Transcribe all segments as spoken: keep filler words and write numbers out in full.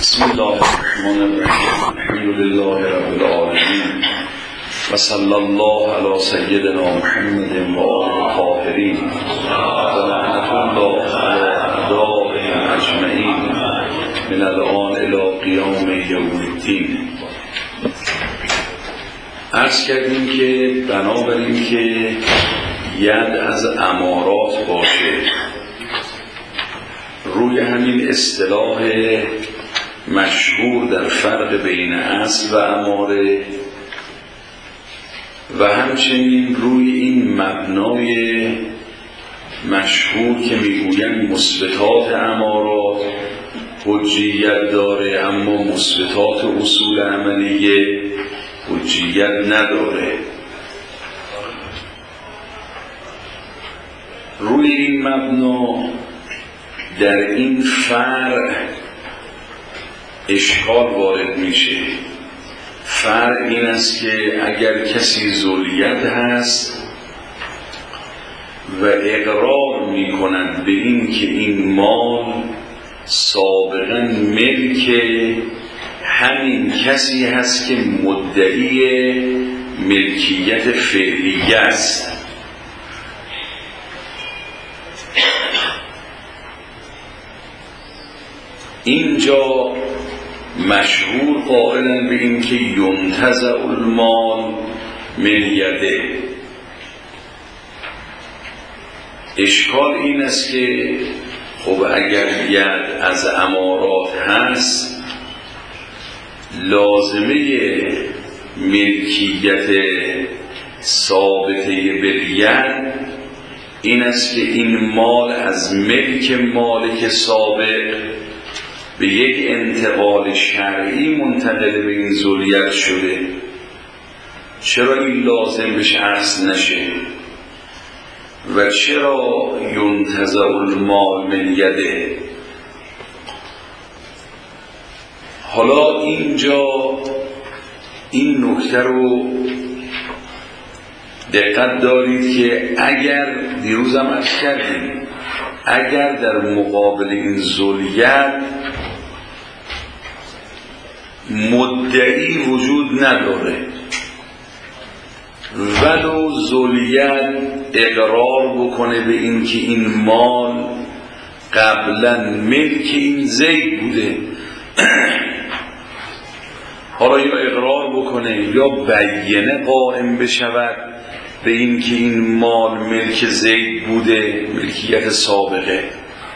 بسم الله الرحمن الرحیم. الحمد لله رب العالمین و صلی الله علی سیدنا محمد و آله الطاهرین و لعنت الله علی اعدائهم اجمعین من الآن الی قیام یوم الدین. عرض کردیم که بنابراین که ید از امارات باشه، روی همین اصطلاح مشهور در فرق بین اصل و اماره و همچنین روی این مبنای مشهور که میگویند مثبتات امارات حجیت داره اما مثبتات اصول عملیه حجیت نداره، روی این مبنا در این فرع اشکال وارد میشه. فرع این است که اگر کسی ذلیت هست و اقرار میکند به این که این مال سابقا ملک همین کسی هست که مدعی ملکیت فعلیه است، اینجا مشهور قائلن به این که ینتزع المال من یده. اشکال این است که خب اگر ید از امارات هست، لازمه ملکیت ثابته بالید این است که این مال از ملک مالک سابق به یک انتقال شرعی منتقل به این ذلیت شده. چرا این لازم بهش اصل نشه و چرا ینتزع المال من یده؟ حالا اینجا این نکته رو دقت دارید که اگر دیروزم عرض کردیم اگر در مقابل این ذلیت مدعی وجود نداره ولو ذلیت اقرار بکنه به این که این مال قبلا ملک این زید بوده، حالا یا اقرار بکنه یا بیینه قائم بشود به این که این مال ملک زید بوده، ملکیت سابقه،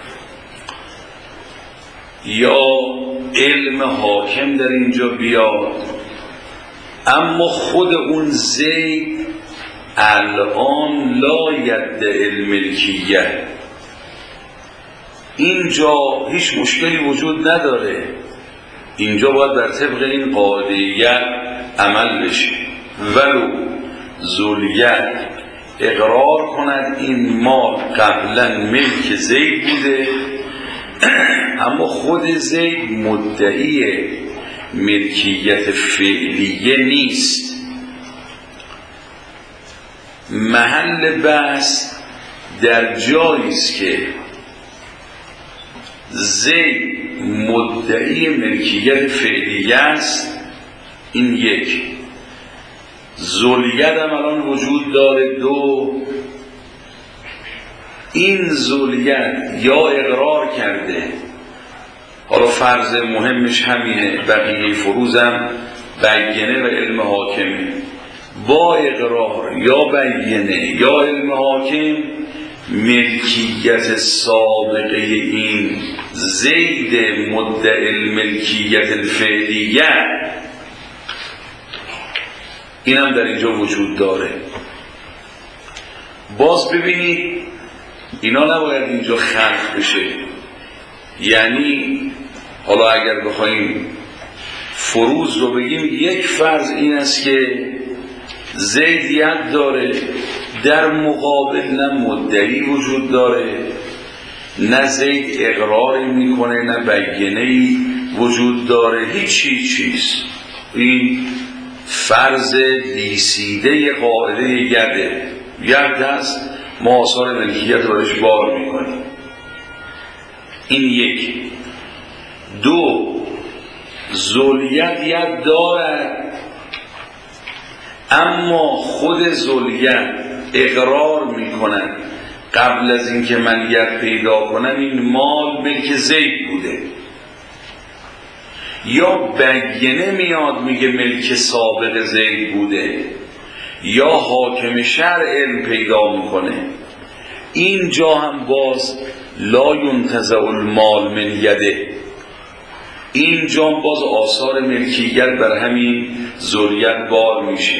یا علم حاکم در اینجا بیاد، اما خود اون زید الان لا یدعی الملکیت، اینجا هیچ مشکلی وجود نداره، اینجا باید بر طبق این قاعده عمل بشه. ولو ذلیت اقرار کند این مال قبلا ملک زید بوده اما خود زید مدعی ملکیت فعلیه نیست. محل بحث در جایی است که زید مدعی ملکیت فعلیه است، این یک. ذلیت هم الان وجود داره، دو. این ذلیت یا اقرار کرده، حالا فرض مهمش همینه، بقیه فروزم بیینه و علم حاکمه، با اقرار یا بیینه یا علم حاکم ملکیت سابقه این زید مدعی الملکیت الفعلیه این هم در اینجا وجود داره. باز ببینید اینا نباید اینجا خلق بشه، یعنی حالا اگر بخوایم فروض رو بگیم، یک فرض این است که زیدیت داره، در مقابل نه مدعی وجود داره، نه زید اقراری میکنه، نه بیینه‌ای وجود داره، هیچ هیچ چیز. این فرض دیسیده قاعده یده، ید هست، ما آثار ملکیت رو برش بار میکنیم. این یک. دو، ذوالید ید دارد، اما خود ذوالید اقرار میکنن قبل از اینکه من ید پیدا کنم این مال ملک زید بوده، یا بینه میاد میگه ملک سابق زید بوده، یا حاکم شرع علم پیدا میکنه. اینجا هم باز لا ینتزع المال من یده، اینجا باز آثار ملکیت بر همین ذوالید بار میشه.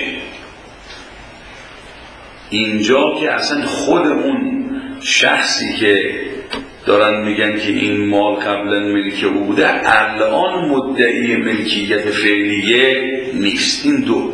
اینجا که اصلا خود اون شخصی که دارن میگن که این مال قبلا ملک او بوده الان مدعی ملکیت فعلیه نیست. این دو.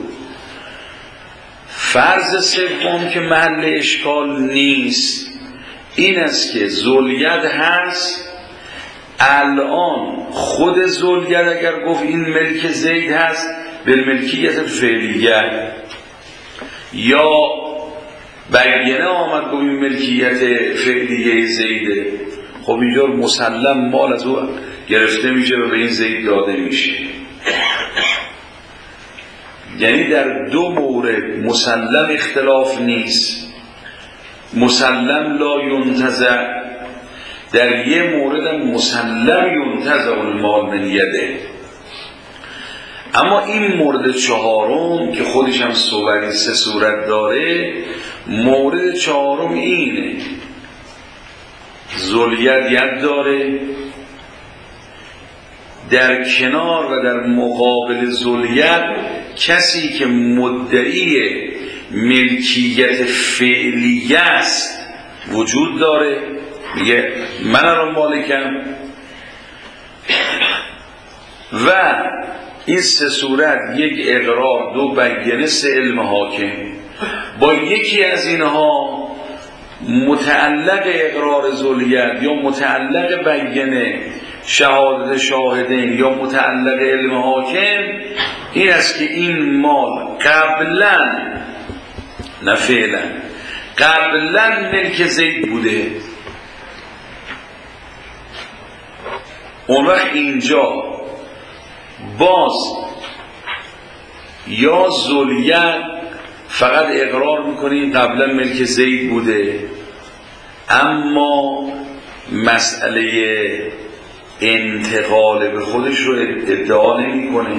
فرض سوم که محل اشکال نیست این است که ذوالید هست، الان خود ذوالید اگر گفت این ملک زید هست به ملکیت فعلیه، یا بینه آمد گفت این ملکیت فعلیه زیده، خب اینجا مسلم مال از او گرفته میشه و به این زید داده میشه. یعنی در دو مورد مسلم اختلاف نیست، مسلم لا ینتزع، در یه مورد هم مسلم ینتزع المال من یده. اما این مورد چهارم که خودش هم صوری سه صورت داره، مورد چهارم اینه ذوالید ید داره، در کنار و در مقابل ذوالید کسی که مدعی ملکیت فعلیه است وجود داره، میگه من الان مالکم. و این سه صورت، یک اقرار، دو بینه، سه علم حاکم، با یکی از اینها متعلق اقرار ذوالید یا متعلق بینه شهادت شاهدین یا متعلق علم حاکم این است که این مال قبلا نه فعلا قبلا ملک زید بوده. اون وقت اینجا باز یا ذوالید فقط اقرار میکنیم قبلا ملک زید بوده، اما مسئله انتقال به خودش رو ادعا نمیکنه،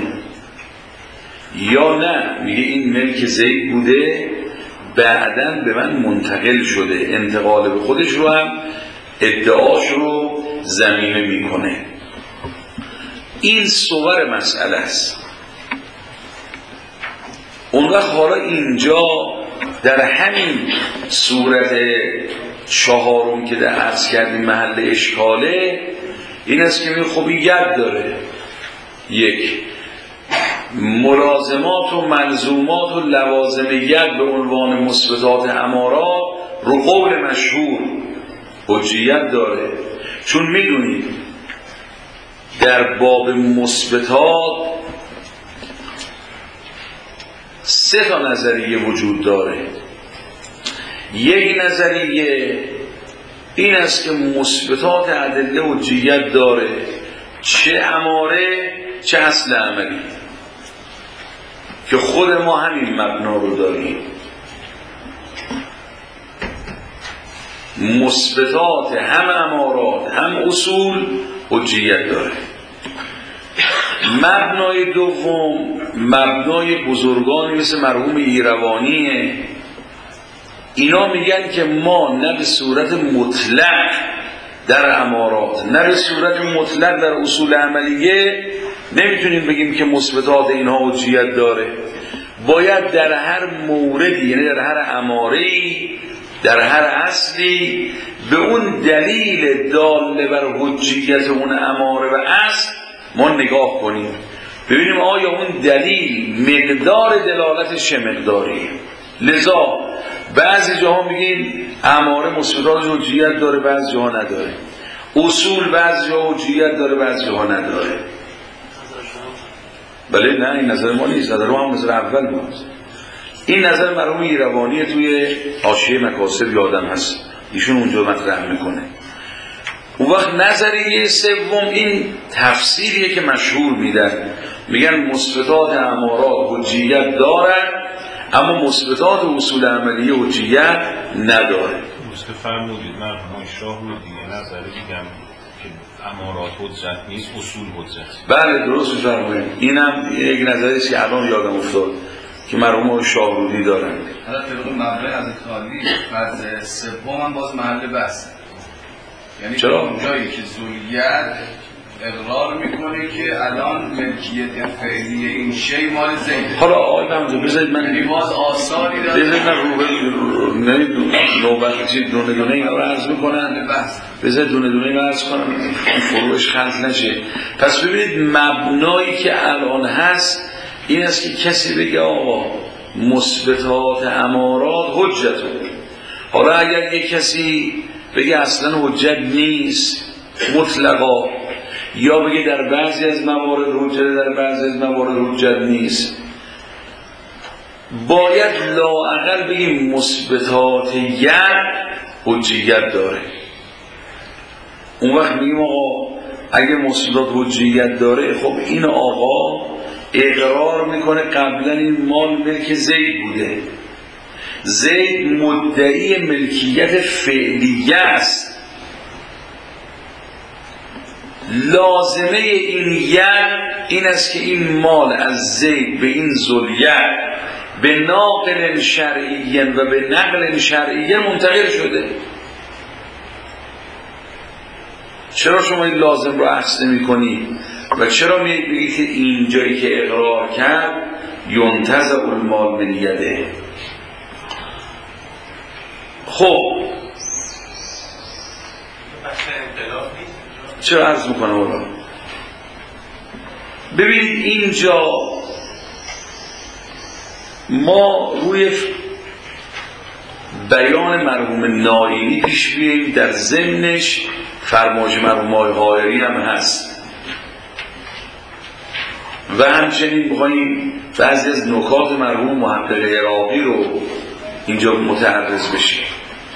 یا نه میگه این ملک زید بوده بعداً به من منتقل شده، انتقال به خودش رو هم ادعاش رو ضمیمه میکنه. این صور مسئله است. اون وقت حالا اینجا در همین صورت چهارم که در عرض کردیم محل اشکاله این است که میگه خب ید داره، یک ملازمات و ملزومات و لوازم ید به عنوان مثبتات امارات رو قول مشهور حجیت داره، چون میدونید در باب مثبتات سه تا نظریه وجود داره. یک نظریه این است که مثبتات ادله حجیت داره، چه اماره چه اصل عملی، که خود ما همین مبنا رو داریم. مثبتات هم امارات هم اصول حجیت داره. مبنای دوم مبنای بزرگانی مثل مرحوم ایروانیه، اینا میگن که ما نه به صورت مطلق در امارات نه به صورت مطلق در اصول عملیه نمیتونیم بگیم که مثبتات اینها حجیت داره، باید در هر موردی، یعنی در هر اماره‌ای، در هر اصلی به اون دلیل داله بر حجیت اون اماره و اصل ما نگاه کنیم، ببینیم آیا اون دلیل مقدار دلالتش چه مقداریه. لذا بعضی جاها میگیم اماره مثبتات حجیت داره، بعضی جاها نداره. اصول بعضی جاها حجیت داره، بعضی جاها نداره. بله نه این نظر ما نیست، نظر ما هم نظر اول ماست. این نظر مرحوم ایروانی توی حاشیه مکاسب یادم هست، ایشون اونجا مطرح میکنه. اون وقت نظریه سوم این تفسیریه که مشهور میدن، میگن مثبتات امارات حجیت دارن اما مثبتات اصول عملیه حجیت نداره. درست فرمودید. من شاه رو دیگه نظر دیدم که امارات حجت نیست، اصول حجت. بله درست فرمودید. اینم یک نظری است که الان یادم افتاد که مرحوم شاهرودی دارن. حالا طبق مبدأ از خالی فرض سوم هم باز محل بحث، یعنی چرا؟ اونجایی که ذولیت اقرار میکنه که الان ملکیت فعلی این شی مال زیده. حالا آقای بهمزه بذارید من یعنی باز آثاری داره، بذارید من رو به نوبت چیز دونه دونه اینا رو عرض میکنن، بذارید دونه دونه اینا عرض کنم این فروش خلط نشه. پس ببینید مبنایی که الان هست این است که کسی بگه آقا مثبتات امارات حجته. حالا اگر یک کسی بگه اصلا حجت نیست مطلقا، یا بگه در بعضی از موارد حجت در بعضی از موارد حجت نیست، باید لااقل بگیم مثبتات ید حجیت داره. اون وقت میگیم آقا اگه مثبتات حجیت داره، خب این آقا اقرار میکنه قبلا این مال ملک زید بوده، زید مدعی ملکیت فعلیه است، لازمه این ید این است که این مال از زید به این ذولیه به ناقل شرعی و به نقل شرعی منتقل شده. چرا شما این لازم رو اخذ نمی کنی و چرا میگید بگید که اینجایی که اقرار کرد ینتزع المال من یده؟ خب چرا عرض میکنم اولا ببینید اینجا ما روی بیان مرحوم نائینی پیش بیاییم، در ضمنش فرمایش مرحوم آقای حائری هم هست و همچنین بخواهیم بعضی از نکات مرحوم محقق عراقی رو اینجا متعرض بشیم.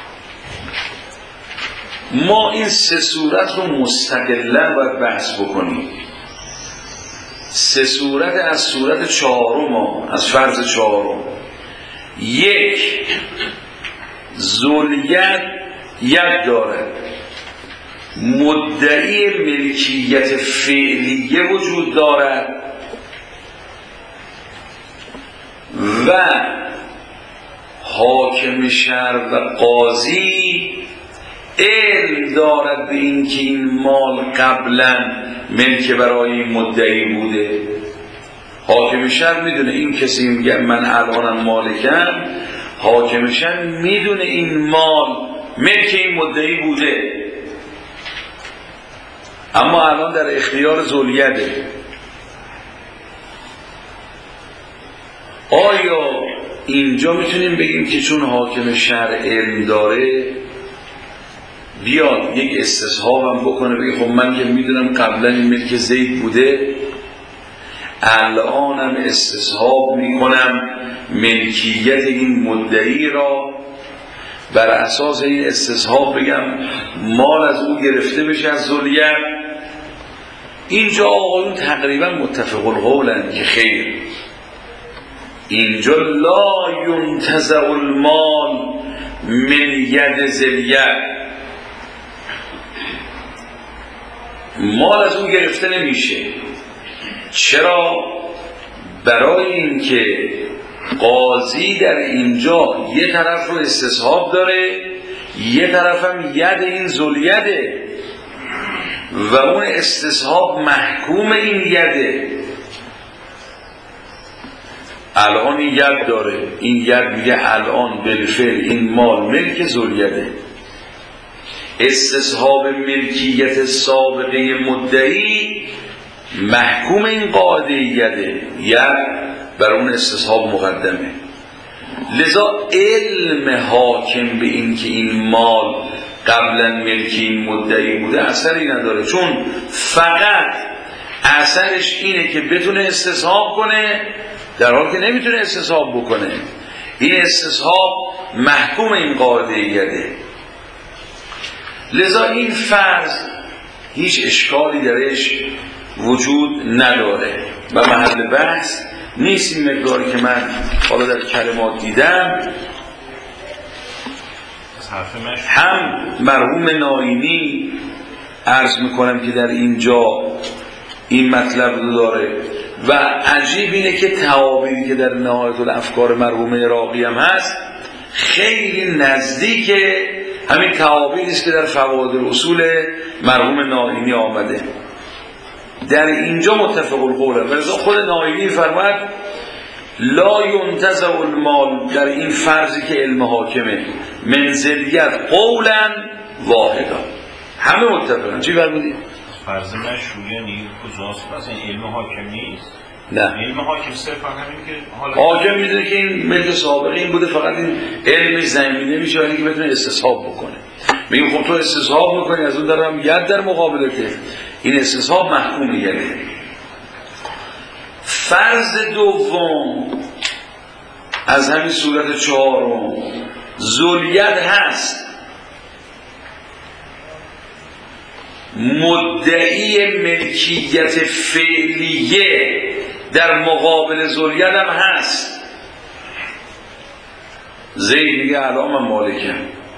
ما این سه صورت رو مستقلا باید بحث بکنیم. سه صورت از صورت چهارم ها، از فرض چهارم. یک، ذولیت ید دارد، مدعی ملکیت فعلیه وجود دارد و حاکم شهر و قاضی علم دارد به این که این مال قبلا ملک برای این مدعی بوده. حاکم شهر میدونه این کسی میگه من الانم مالکم، حاکم شهر میدونه این مال ملک این مدعی بوده اما الان در اختیار ذولیته. آیا اینجا میتونیم بگیم که چون حاکم شهر علم داره بیاد یک استصحاب هم بکنه بگه خب من که میدونم قبلا این ملک زید بوده الانم استصحاب میکنم ملکیت این مدعی را، بر اساس این استصحاب بگم مال از او گرفته بشه از ذولیت؟ اینجا آقایون تقریبا متفق القولن که خیر، اینجا لا ینتزع المال من ید ذولیت، مال از اون گرفته نمیشه. چرا؟ برای اینکه قاضی در اینجا یه طرف رو استصحاب داره، یه طرف هم ید این ذولیته و اون استصحاب محکوم این یده. الان این ید داره، این ید میگه الان بالفعل این مال ملک ذولیته. استصحاب ملکیت سابقه مدعی محکوم این قاعده یده، ید بر اون استصحاب مقدمه. لذا علم حاکم به این که این مال قبلا ملکی این مدعی بوده اثری نداره، چون فقط اثرش اینه که بتونه استصحاب کنه در حالی که نمیتونه استصحاب بکنه. این استصحاب محکوم این قاعده یده. لذا این فرض هیچ اشکالی درش وجود نداره و محل بحث نیست. این مقداری که من حالا در کلمات دیدم هم مرحوم ناینی عرض میکنم که در اینجا این مطلب رو داره و عجیب اینه که تعابیری که در نهایت الافکار مرحوم عراقی هم هست خیلی نزدیک همین تعابیری است که در فوائد الاصول مرحوم ناینی آمده. در اینجا متفق القوله. ولذا خود ناینی فرمود لا ينتزع المال در این فرضی که علم حاکمه منزلیت قولا واحدا. همه متفقن. چی فرمودید؟ فرض مشروعی یعنی کجاست؟ مثلا علم حاکم نیست. نه، علم حاکم صرفا همین که حالا حاکم میدونه که این ملک سابقه این بوده، فقط این علمش زمینه میشه ولی که بتونه استصحاب بکنه. میگم خب تو استصحاب میکنی، از اون دارم ید در مقابلته، این استصحاب محکوم میگه. فرض دوم از همین صورت چهارم ذولیت هست. مدعی ملکیت فعلیه در مقابل ذولیت هم هست. زید میگه الان من مالکم.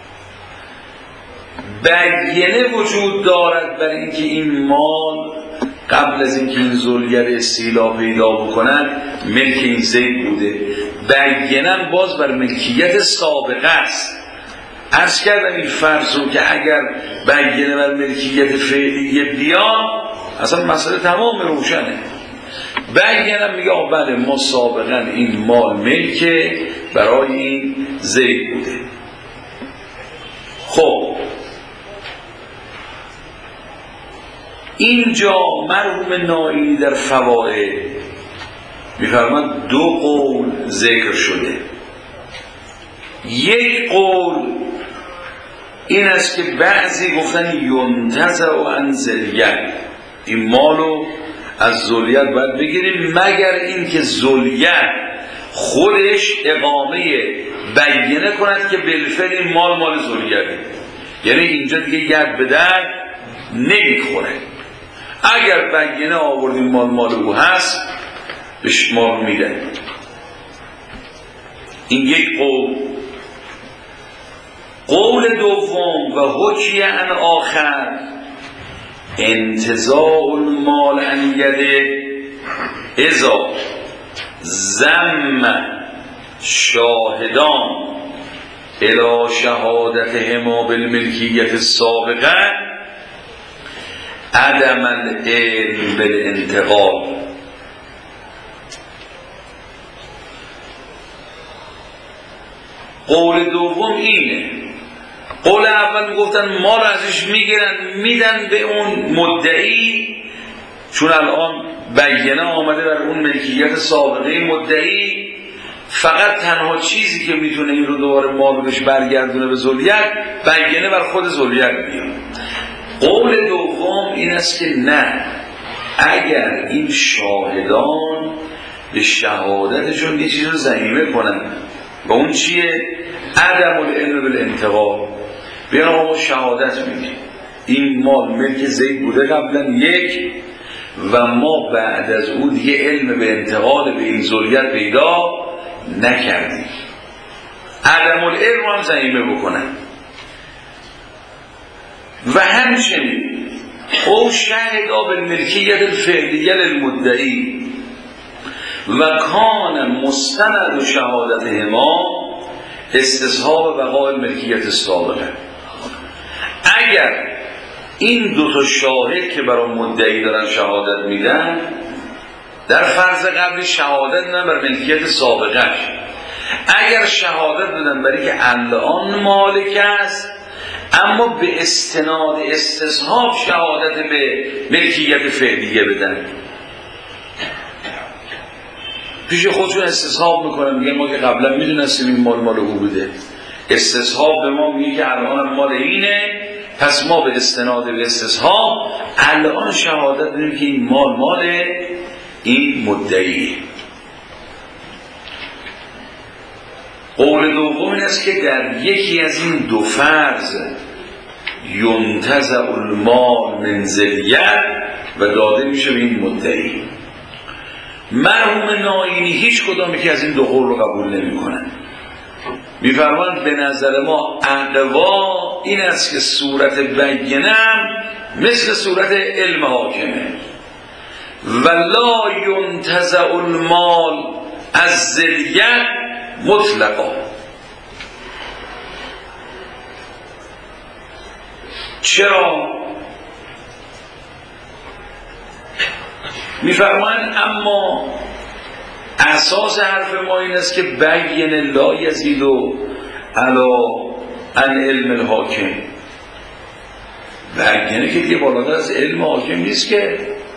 بیانه وجود دارد بر اینکه این مال قبل از اینکه این ذولیت استیلا پیدا بکنن ملک این زید بوده. بیانه باز بر ملکیت سابقه است. عرض کردم این فرض رو که اگر بیانه بر ملکیت فعلیه بیان اصلا مسئله تمام روشنه. بیانه میگه بله ما سابقا این مال ملک برای این زید بوده. خب اینجا مرحوم ناینی در فوائد میفرماد دو قول ذکر شده. یک قول این است که بعضی گفتن ینتزع عن ذریت، این مالو از ذولیت باید بگیریم مگر این که ذولیت خودش اقامه بیانه کند که بالفعل این مال مال ذولیته، یعنی اینجا دیگه ید به در نمیخوره. اگر بیانه آوردیم مال مال او هست بهش مال میده. این یک قول. قول دوم و حکیه عن آخر انتزاع المال عن یده اذا ضم شاهدان الی شهادتهما بالملکیت السابقه عدم العلم بالانتقال. قول دوم اینه. قول اول گفتن مال ازش میگیرن میدن به اون مدعی، چون الان بیانه آمده بر اون ملکیت سابقه مدعی، فقط تنها چیزی که میتونه این رو دوباره مال بهش برگردونه به ذولیت بیانه بر خود ذولیت میاد. قول دوم این است که نه، اگر این شاهدان به شهادتشون یه چیز رو ضمیمه کنن و اون چیه؟ عدم العلم بالانتقال. بیان ما شهادت میگیم این مال ملک زید بوده قبلا یک و ما بعد از اون دیگه علم به انتقال به این ذولیت پیدا نکردیم. عدم العلم هم ضمیمه بکنن. و همچنین او شهدا بالملکیت الفعلیه للمدعی و کان مستند شهادتهما استصحاب بقای ملکیت السابقه. اگر این دو تا شاهد که برای مدعی دارن شهادت میدن در فرض قبل شهادت دادن بر ملکیت سابقه، اگر شهادت دادن برای که الان مالک است اما به استناد استصحاب شهادت به ملکیت فعلیه بدن، پیش خودشون استصحاب میکنن میگن ما که قبلا میدونستیم این مال مال او بوده، استصحاب به ما میگه که الان مال اینه، پس ما به استناد به استصحاب الان شهادت بدیم که این مال مال این مدعی. قول دوم این است که در یکی از این دو فرض ینتزع المال من ذلیت و داده میشه به این مدعی. مرحوم ناینی هیچ کدام که از این دو قول رو قبول نمی کنن. میفرمایند به نظر ما اقوا این است که صورت بینم مثل صورت علم حاکمه و لا ینتزع المال از ذلیت مطلقا. چرا؟ میفرمایند اما اساس حرف ما این است که بین لا یزید و علا ان علم الحاکم. بینه که دیگه بالاتر از علم حاکم نیست که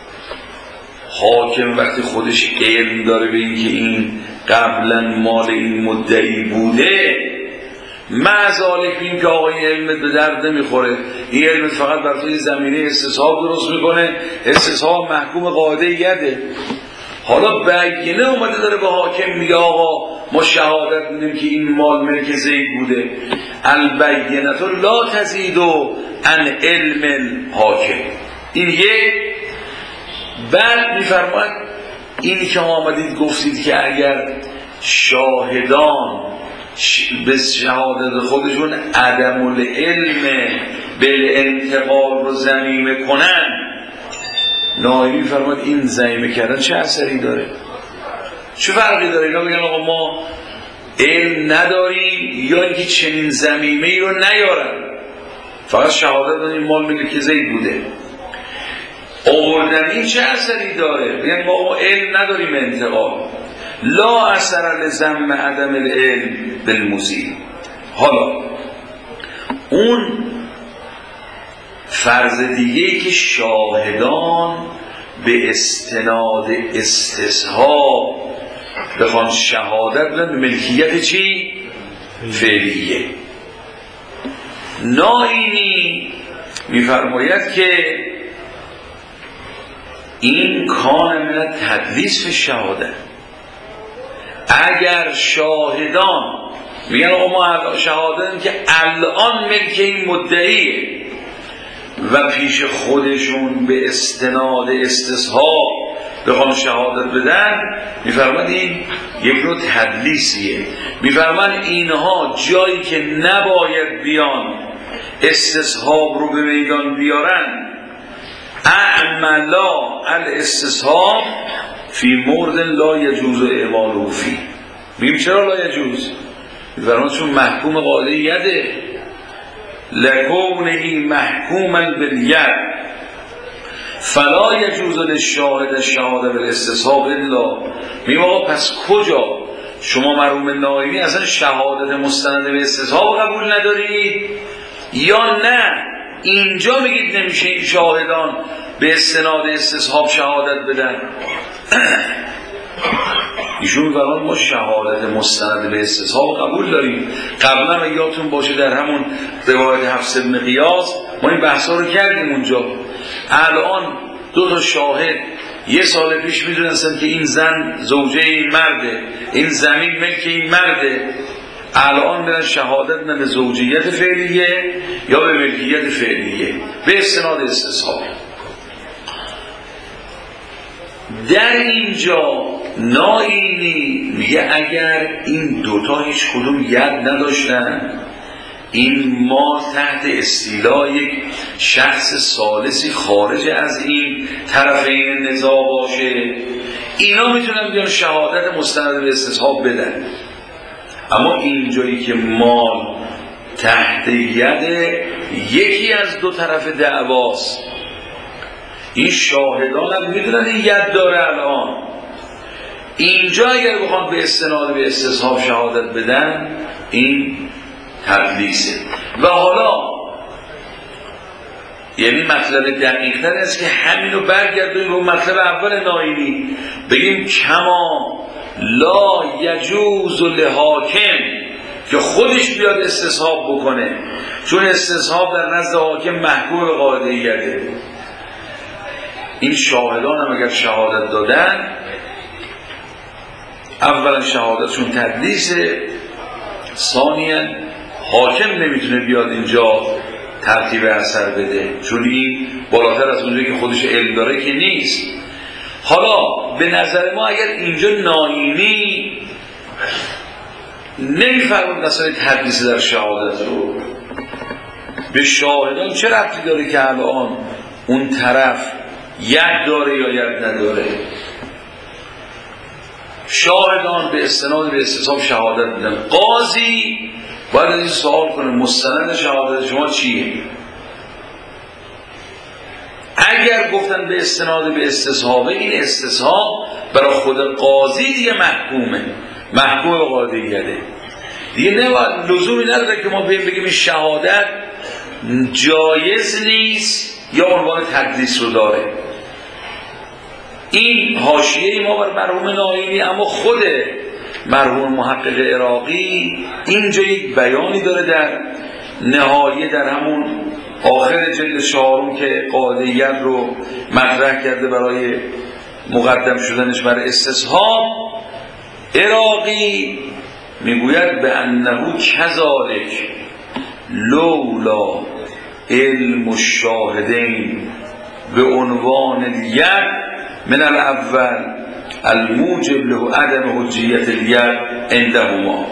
حاکم وقتی خودش علم داره به این که این قبلا مال این مدعی بوده، معذالک این که آقای علمت به درد نمیخوره، این علمت فقط برای زمینه استصحاب درست میکنه، استصحاب محکوم قاعده یده. حالا بینه اومده داره به حاکم میگه آقا ما شهادت میدیم که این مال ملک زید بوده. البینه لا تزید عن علم الحاکم. این یک. بعد میفرماید اینی که آمدید گفتید که اگر شاهدان به شهادت خودشون عدم العلم بالانتقال رو ضمیمه کنن، ناینی فرماد این ضمیمه کردن چه اثری داره؟ چه فرقی داره؟ اینا بگن آقا ما علم نداریم یا اینکه چنین ضمیمه ای رو نیارن، فقط شهادت داریم مال ملک زید بوده. آوردن این چه اثری داره؟ بگن ما علم نداریم انتقال. لا اثر لزم عدم العلم بالمزید. حالا اون فرض دیگه که شاهدان به استناد استصحاب بخوان شهادت بدن به ملکیت چی؟ فعلیه. ناینی میفرماید که این کان من تدلیس به شهادت. اگر شاهدان میگن ما شهادتیم که الان ملک این مدعیه و پیش خودشون به استناد استصحاب بخوان شهادت بدن، میفرماد این یک نوع تدلیسیه. میفرماد اینها جایی که نباید بیان استصحاب رو به میدان بیارن، اعملا الاستصحاب فی مورد لا یجوز اعماله فی. میگیم چرا لا یجوز؟ میفرماد چون محکوم قاعده یده، لکونه محکوما بالید فلا یجوز للشاهد الشهاده بالاستصحاب الا. میگیم آقا پس کجا شما مرحوم ناینی اصلا شهادت مستند به استصحاب قبول ندارید یا نه اینجا میگید نمیشه این شاهدان به استناد استصحاب شهادت بدن؟ ایشون می‌فرماد ما شهادت مستند به استصحاب قبول داریم. قبلا یادتون باشه در همون روایت حفص بن قیاس ما این بحثا رو کردیم اونجا. الان دو تا شاهد یه سال پیش میدونستن که این زن زوجه این مرده، این زمین ملک این مرده، الان برن شهادت نه به زوجیت فعلیه یا به ملکیت فعلیه به استناد استصحاب. در اینجا ناینی میگه اگر این دوتا هیچ کدوم ید نداشتن، این ما تحت استیلا یک شخص ثالثی خارج از این طرفین نزاع باشه، اینا میتونن بیان شهادت مستند به استصحاب بدن. اما اینجایی که مال تحت ید یکی از دو طرف دعواست، این شاهدان هم میدونن این ید داره الان، اینجا اگر بخوان به استناد به استصحاب شهادت بدن این تدلیسه. و حالا یعنی مطلب دقیق‌تر است که همینو برگردیم به مطلب اول ناینی، بگیم کما لا یجوز لحاکم که خودش بیاد استصحاب بکنه، چون استصحاب در نزد حاکم محکوم قاعده‌ایه. این شاهدان هم اگر شهادت دادن، اولا شهادتشون تدلیسه، ثانیا حاکم نمیتونه بیاد اینجا ترتیب اثر بده، چون این بالاتر از اونجایی که خودش علم داره که نیست. حالا به نظر ما اگر اینجا ناینی نمیفرمود مسئله تدلیس در شهادت رو، به شاهدان چه ربطی داره که الان اون طرف ید داره یا ید نداره؟ شاهدان به استناد به استصحاب شهادت میدن، قاضی باید این سوال کنه مستند شهادت شما چیه؟ اگر گفتن به استناد به استصحاب، این استصحاب برای خود قاضی دیگه محکومه، محکوم به قاضیته دیگه، نباید لزومی نداره که ما بگیم این شهادت جایز نیست یا عنوان تدلیس رو داره. این حاشیه ما بر مرحوم ناینی، اما خود مرحوم محقق عراقی اینجا یک بیانی داره در نهایه، در همون آخر جلد چهارم که قاعده‌یت رو مطرح کرده برای مقدم شدنش برای استصحاب. عراقی میگوید به انه کذالک لولا علم الشاهدین به عنوان الید من الاول الموجب له عدم حجیت الید عندهما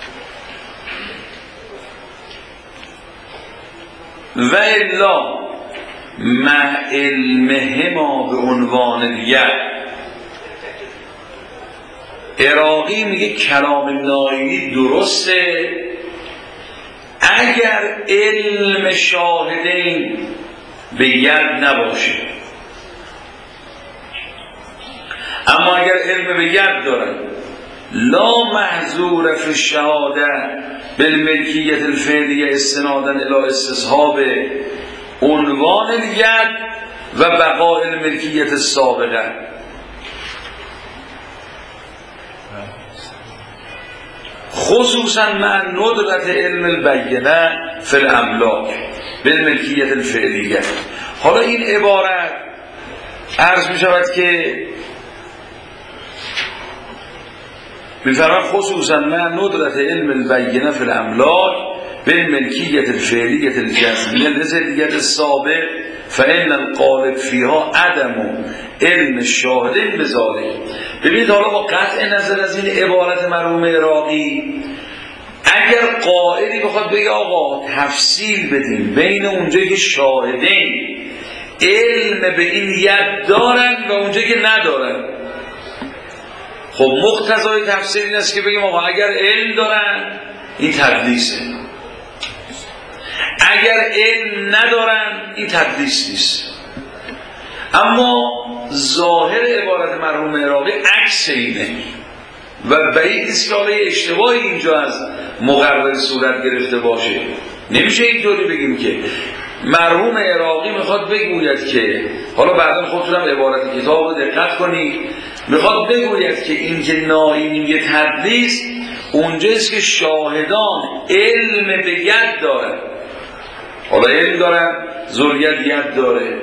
و الا مع علمهما به عنوان الید. عراقی میگه کلام ناینی درسته اگر علم شاهدین به ید نباشه، اما اگر علم به ید دارن لا محظور فی الشهاده بالملکیت الفعلیه استنادا الی استصحاب عنوان الید و بقاء الملکیت السابقه. خصوصا مع ندرت علم البینه فی الاملاک بالملکیت الفعلیه. حالا این عبارت عرض می شود که می‌فرماید خصوصا مع ندرت علم البینه فی الاملاک بالملکیت الفعلیه الجزمیه لزلیت السابق فإن الغالب فیها عدم علم الشاهدین بذالک. ببینید حالا با قطع نظر از این عبارت مرحوم عراقی، اگر قائلی بخواد بگه آقا تفصیل بدیم بین اونجایی که شاهدین علم به این ید دارن و اونجایی که ندارن، خب مقتضای تفسیر این است که بگیم آقا اگر علم دارن این تدلیسه، اگر علم ندارن این تدلیس نیست. اما ظاهر عبارت مرحوم عراقی عکس اینه و بعید است که حالا اشتباهی اینجا از مقرر صورت گرفته باشه. نمیشه اینطوری بگیم که مرحوم عراقی میخواد بگوید که، حالا بعدا خودتونم عبارت کتاب رو دقت کنید، میخواد بگوید که این که ناینی تدلیس اونجاست که شاهدان علم به ید دارن، حالا علم دارن ذریت ید داره،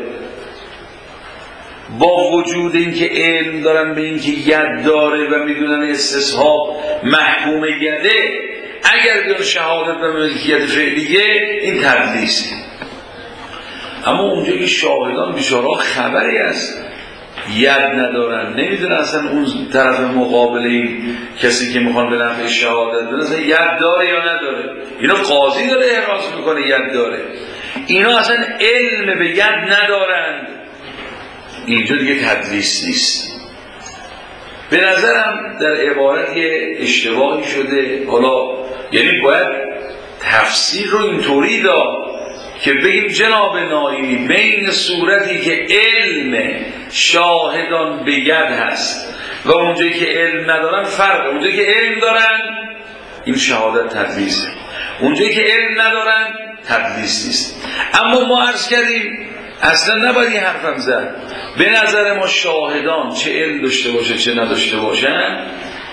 با وجود اینکه علم دارن به اینکه ید داره و میدونن استصحاب محکوم یده، اگر بیان شهادت به ملکیت فعلیه این تدلیسه. اما اونجا که شاهدان بیچاره خبری از ید ندارن، نمیدونن اصلا اون طرف مقابل این کسی که میخوان به نفع شهادت بدن اصلا ید داره یا نداره، اینا قاضی داره احراز میکنه ید داره، اینا اصلا علم به ید ندارند، اینجا دیگه تدلیس نیست. به نظرم در عبارت اشتباهی شده. حالا یعنی باید تفسیر رو اینطوری داد که بگیم جناب ناینی بین صورتی که علم شاهدان به ید هست و اونجایی که علم ندارن فرق، اونجایی که علم دارن این شهادت تدلیسه، اونجایی که علم ندارن تدلیس نیست. اما ما عرض کردیم اصلا نباید این حرفم زد، به نظر ما شاهدان چه علم داشته باشه چه نداشته باشن،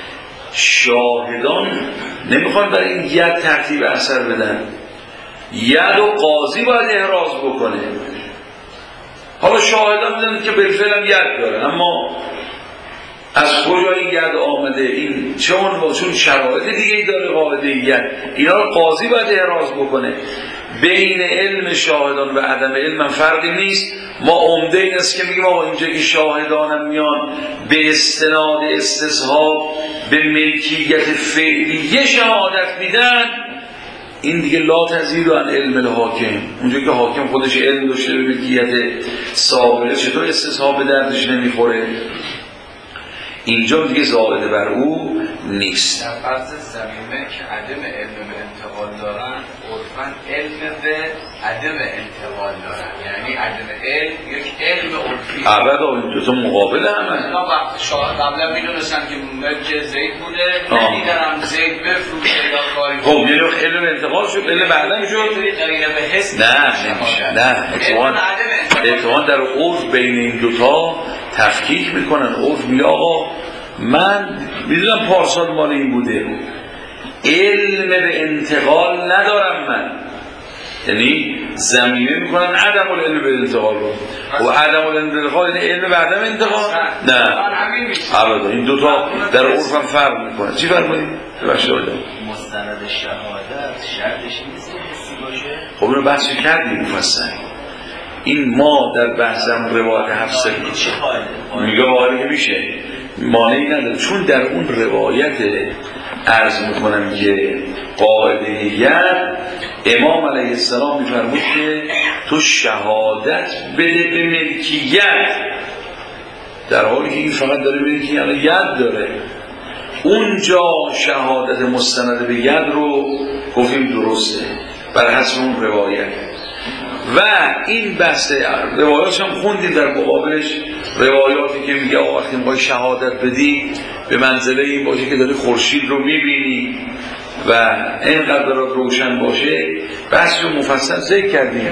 شاهدان نمیخوان برای این ید ترتیب اثر بدن، ید و قاضی باید احراز بکنه. حالا شاهدان میدونن که بالفعل هم ید داره، اما از کجا این ید آمده، این چون چون شرایط دیگه داره قاعده ید، اینا رو قاضی باید احراز بکنه. بین علم شاهدان و عدم علم فرقی نیست. ما عمده این است که میگیم آقا اینجا که شاهدانم میان به استناد استصحاب به ملکیت فعلیه شهادت میدن، این دیگه لا تزید عن علم الحاکم. اونجا که حاکم خودش علم داشته به ملکیت سابقه چطور استصحاب به دردش نمیخوره؟ اینجا دیگه زائد بر او نیست. در فرض زمینه که عدم علم به انتقال دارن، عرفاً علم به عدم انتقال دارن، یعنی عدم علم یک علم عرفی. ابدا این دو تا مقابل همه. اینا وقت شاهد قبلا میدونستن که ملک زید بوده، ندیدرم زید بفروشه یا کاری. خب یه نوع علم انتقال شد، علم بعدن شد. قرینه به حس نه نمیشه. نه اتفاقا اتفاقا در عرف بین این دوتا تفکیک میکنن. عرف میگه آقا من میدونم پارسال مال این بوده، علم به انتقال ندارم من، یعنی زمینه میکنن عدم العلم به انتقال رو. و عدم العلم به انتقال یعنی علم به عدم انتقال؟ نه ابدا این دوتا در عرف هم فرق میکنن. چی فرق میکنن؟ ببخشید آقا مستند شهادت شرطش نیست که حسی باشه. خب اینو بحث کردیم مفصل. این ما در بحثم روایت حفصه میگه واقعی که میشه مانعی نداره، چون در اون روایت عرض میکنم که قاعده ید امام علیه السلام میفرمود که تو شهادت بده به ملکیت، در حالی که این فقط داره ملکیت ید داره. اونجا شهادت مستند به ید رو گفتیم درسته بر حسب اون روایت. و این بحث روایاتش هم خوندیم در مقابلش روایاتی که میگه آقا وقتی میخوای شهادت بدی به منزله این باشه که داری خورشید رو میبینی و اینقدر برات روشن باشه. بحث رو مفصل ذکر کردیم.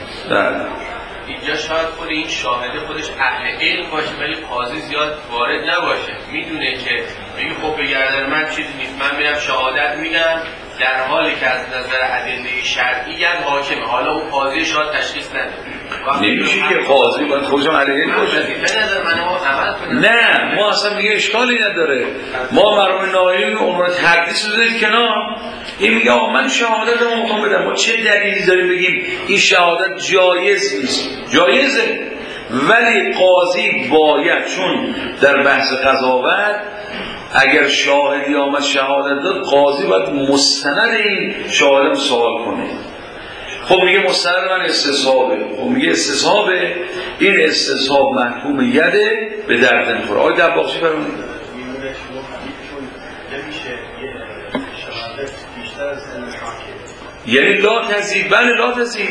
اینجا شاید خود این شاهده خودش اهل علم باشه ولی قاضی زیاد وارد نباشه، میدونه که میگه خب به گردن من چیزی نیست، من میرم شهادت میدم، در حالی که از نظر ادله شرعی هم حاکمه. حالا اون قاضی شاید تشخیص نده، نمیشه که قاضی باید خودش علیه علم باشه. به نظر من ما عمل کنیم. نه ما اصلا میگه اشکالی نداره. ما مرحوم نایمی عمر تحدیث رو دارید کنار، این میگه آقا من شهادت رو میخوام بدم، ما چه دلیلی داریم بگیم این شهادت جایز نیست؟ جایزه، ولی قاضی باید، چون در بحث قضاوت اگر شاهدی آمد شهادت داد، قاضی باید مستند این شاهدم سوال کنه. خب میگه مستند من استصحابه، خب میگه استصحابه، این استصحاب محکوم یده به درد نمیخوره. آقای دباغچی فرمودید. یعنی لا تزید، بله لا تزید.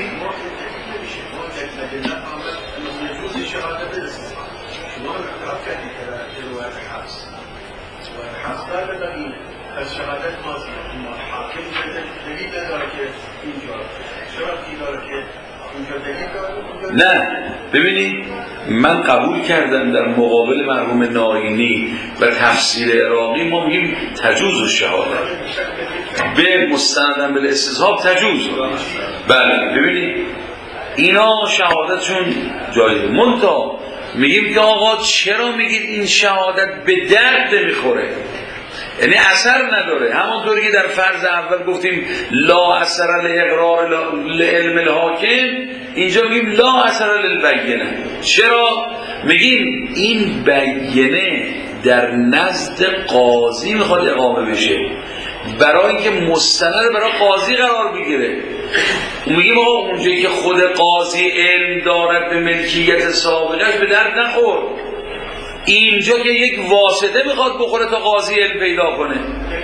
از شهادت قاضی حاکم دلیل نداره که اینجا شرطی داره که اینجا دلیل داره. نه ببینید من قبول کردم در مقابل مرحوم ناینی و تفسیر عراقی ما میگیم تجوز الشهادت به مستندن به استصحاب تجوز. بله ببینید اینا شهادتشون جایزه، منتها میگیم که آقا چرا میگید این شهادت به درد نمیخوره، یعنی اثر نداره. همونطوری که در فرض اول گفتیم لا اثر لاقرار لعلم الحاکم، اینجا میگیم لا اثر للبینه. چرا؟ میگیم این بینه در نزد قاضی میخواد اقامه بشه برای اینکه مستند برای قاضی قرار بگیره. میگیم آقا اونجایی که خود قاضی علم دارد به ملکیت سابقش به درد نخور، اینجا که یک واسطه میخواد بخوره تا قاضی علم پیدا کنه.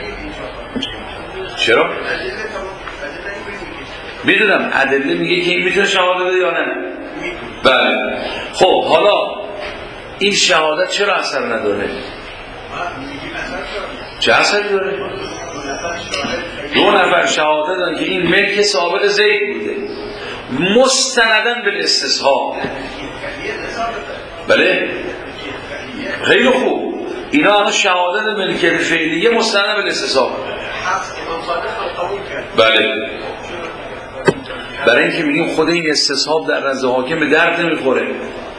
چرا؟ میدونم ادله میگه که این میتونه شهادت بده یا نه. بله خب حالا این شهادت چرا اثر نداره؟ چه اثری داره؟ دو نفر شهادت دارن که این ملک سابق زید بوده مستندن به استصحاب. بله خیلی خوب، اینا همه شهادت ملکیت فعلیه مستند به استصحاب. بله برای اینکه میگیم خود این استصحاب در نزد حاکم به درد نمیخوره.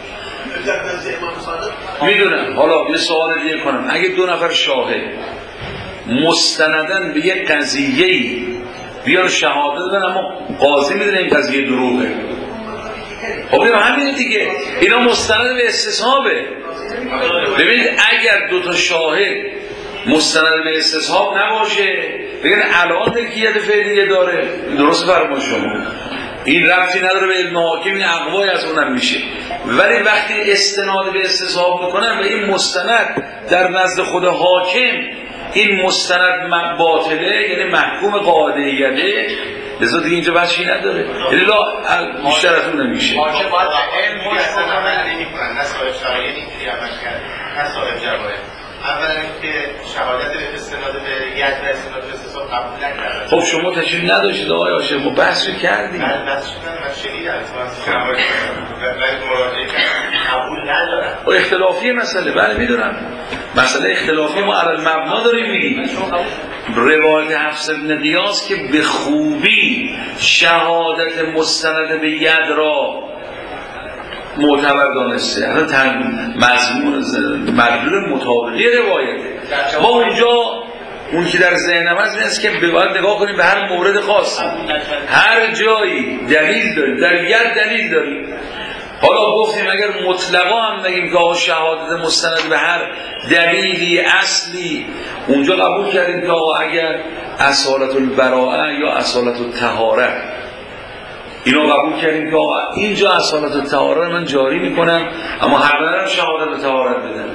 میدونم. حالا یه سوال دیگه کنم، اگه دو نفر شاهد مستندن به یک قضیه‌ای بیان شهادت بدن، اما قاضی میدونه این قضیه دروغه. خب این همینه دیگه، اینا مستند به استصحابه. ببینید اگر دو تا شاهد مستند به استصحاب نباشه بگن الان ملکیت فعلیه داره، درست فرمایید شما، این ربطی نداره به علم حاکم، این اقوای از اونم میشه. ولی وقتی استناد به استصحاب میکنن و این مستند در نزد خود حاکم این مستند باطله، یعنی محکوم قاعده یده، لذا دیگه اینجا بحثی نداره، یعنی لا بیشتر از اون نمیشه. حاکم باید علم اصلا عمل نمی کنن، نه صاحب شرایط اینجوری عمل کرد، نه صاحب جواهر. اولا اینکه شهادت به استناد به ید و استناد به استصحاب قبول نکردن. خب شما تشریح نداشتید آقای هاشم، ما بحث کردیم. من بحث شدم، من شنیدم ولی مراجعه کردم قبول ندارم. و اختلافی مسئله، بله میدونم مسئله اختلافی، ما علی المبنا داریم میگیم. روایت حفص بن غیاث که به خوبی شهادت مستند به ید را معتبر دانسته، اصلا مضمون مدلول مطابقی روایته. ما اونجا اون که در ذهنم هست که باید نگاه کنیم به هر مورد خاص، هر جایی دلیل داریم، در ید دلیل داریم. حالا گفتیم اگر مطلقا هم نگیم که آقا شهادت مستند به هر دلیلی اصلی، اونجا قبول کردیم که آقا اگر اصالت البراءه یا اصالت الطهاره، اینا قبول کردیم که آقا اینجا اصالت الطهاره من جاری میکنم، اما هر برم شهادت به طهارت بدن.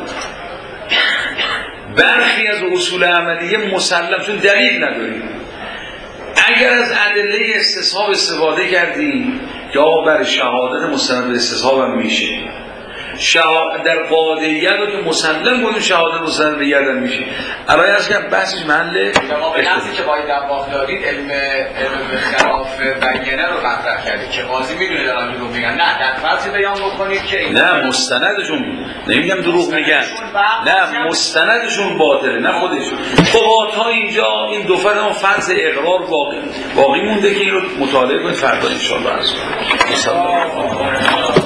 برخی از اصول عملیه مسلم، چون دلیل نداریم. اگر از ادله استصحاب استفاده کردیم که آقا برای شهادت مستند به استصحاب هم میشه، شهادت در قاعده ید رو که مسلم بودیم شهادت مستند به ید هم میشه. الان از که بحثش محله ما به نفسی که باید دواخ دارید علم علم خلاف بینه رو مطرح کردید که قاضی میدونه دارن دروغ میگن، نه در فرضی بیان بکنید که نه مستندشون، نمیگم دروغ میگن، نه مستندشون باطله، نه خودشون. خب تا اینجا این دو فرد فرض اقرار باقی باقی مونده که این رو مطالعه کنید فردا ان شاء الله.